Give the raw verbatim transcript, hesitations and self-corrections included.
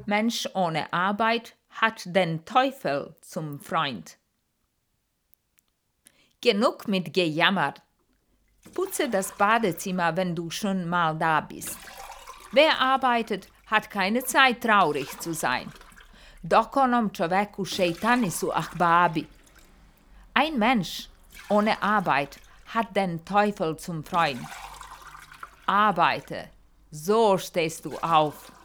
Mensch ohne Arbeit hat den Teufel zum Freund. Genug mit Gejammer. Putze das Badezimmer, wenn du schon mal da bist. Wer arbeitet, hat keine Zeit, traurig zu sein. Dokonom čoveku šejtani su ahbabi. Ein Mensch ohne Arbeit hat den Teufel zum Freund. Arbeite, so stehst du auf.